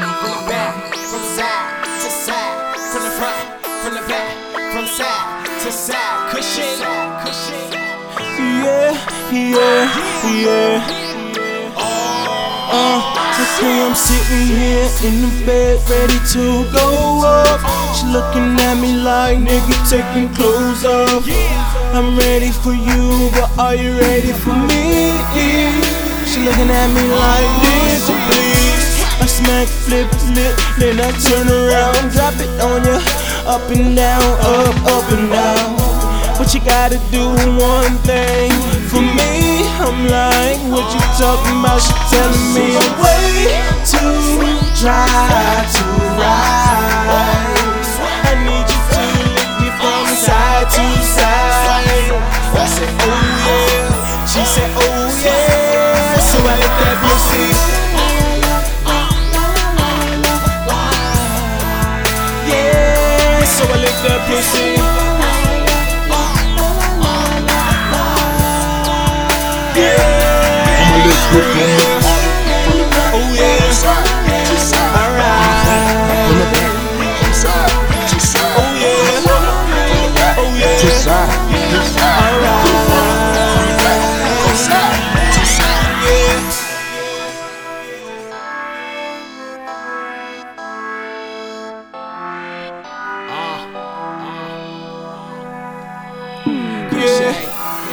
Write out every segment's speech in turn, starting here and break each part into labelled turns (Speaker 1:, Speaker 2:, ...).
Speaker 1: from the back, from side to side, from the front, from the back, from side to side. Cushion, cushion.
Speaker 2: Yeah. Okay, I'm sitting here in the bed, ready to go up. She looking at me like, nigga, taking clothes off. I'm ready for you, but are you ready for me? She looking at me like, nigga, please. I smack, flip, then I turn around, drop it on ya, up and down, up and down. But you gotta do one thing for me. I'm like, what you talking about? She telling me I'm way too dry to ride. I need you to lick me from side to side. I said, oh yeah. She said, oh yeah. So I lick that pussy. Yeah. So I lick that pussy.
Speaker 1: Oh yeah, alright. Oh yeah, oh yeah, alright.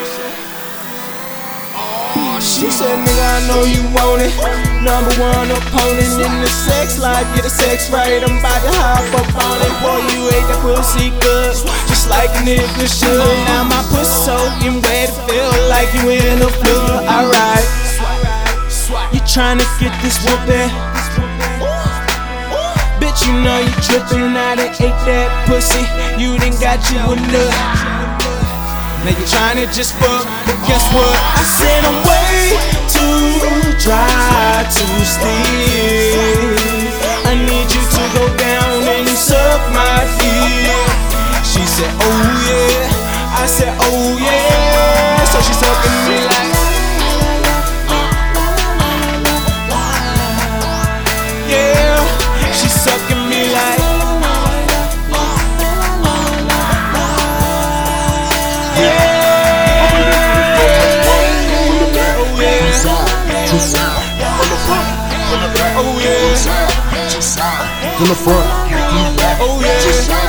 Speaker 1: She said, nigga, I know you want it. Number one opponent in the sex life. Get the sex right, I'm about to hop up on it. Boy, you ate that pussy good, just like a nigga should. Now my pussy soaking wet, it feel like you in the flood. Alright, you tryna get this whoopin'? Bitch, you know you trippin'. I done ate that pussy, you done got you a nut. Now you tryna just fuck, but guess what? I said I'm way too dry to sleep. I need you to go down and suck my dick. She said, oh yeah. I said, oh yeah. So she sucking me like, yeah. She sucking me like,
Speaker 3: from the front,
Speaker 1: oh yeah.